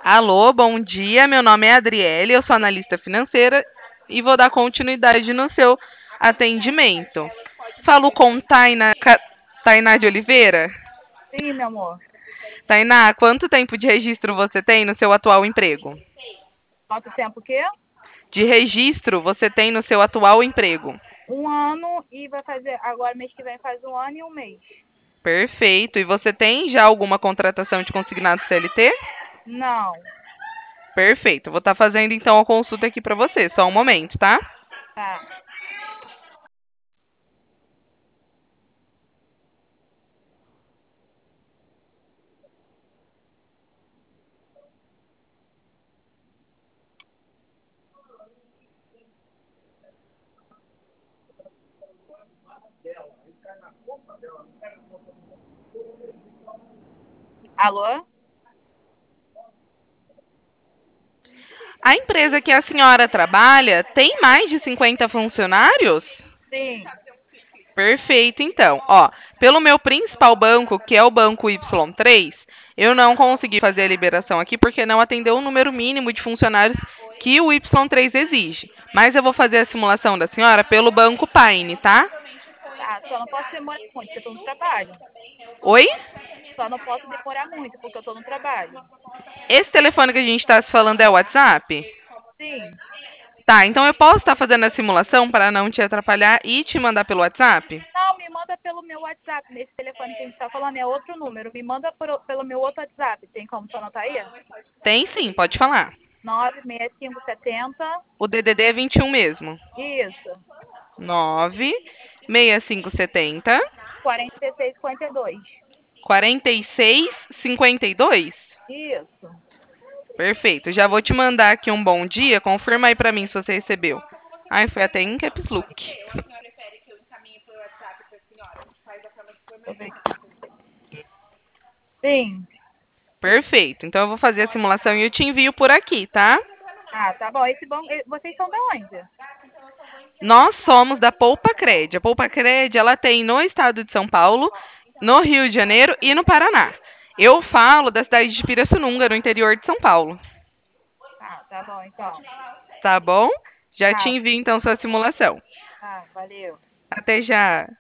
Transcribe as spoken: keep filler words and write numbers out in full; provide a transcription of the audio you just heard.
Alô, bom dia. Meu nome é Adriele, eu sou analista financeira e vou dar continuidade no seu atendimento. Falo com Tainá, Ca- Tainá de Oliveira. Sim, meu amor. Tainá, quanto tempo de registro você tem no seu atual emprego? Quanto tempo o quê? De registro você tem no seu atual emprego? Um ano e vai fazer. Agora, mês que vem, faz um ano e um mês. Perfeito. E você tem já alguma contratação de consignado C L T? Não. Perfeito. Vou estar fazendo então a consulta aqui para você. Só um momento, tá? Tá. Alô? A empresa que a senhora trabalha tem mais de cinquenta funcionários? Sim. Perfeito, então. Ó, pelo meu principal banco, que é o banco Y três, eu não consegui fazer a liberação aqui porque não atendeu o número mínimo de funcionários que o Y três exige. Mas eu vou fazer a simulação da senhora pelo banco Paine, tá? Tá, só não posso demorar muito, porque eu tô no trabalho. Oi? Só não posso demorar muito, porque eu tô no trabalho. Esse telefone que a gente está se falando é o WhatsApp? Sim. Tá, então eu posso estar fazendo a simulação para não te atrapalhar e te mandar pelo WhatsApp? Não, me manda pelo meu WhatsApp. Nesse telefone que a gente tá falando é outro número. Me manda por- pelo meu outro WhatsApp. Tem como tu anotar aí? Tem sim, pode falar. nove seis cinco sete zero. O D D D é vinte e um mesmo. Isso. nove seis cinco sete zero quarenta e seis cinquenta e dois. quarenta e seis cinquenta e dois. Isso. Perfeito. Já vou te mandar aqui um bom dia. Confirma aí pra mim se você recebeu. Ai, foi até em caps look. Deixa eu ver aqui. Sim. Perfeito. Então eu vou fazer a simulação e eu te envio por aqui, tá? Ah, tá bom. Esse bom. Vocês são de onde? Nós somos da Poupa Cred. A Poupa Cred, ela tem no estado de São Paulo, no Rio de Janeiro e no Paraná. Eu falo da cidade de Pirassununga, no interior de São Paulo. Ah, tá bom, então. Tá bom? Já te Tá, envio então sua simulação. tá, valeu. Até já.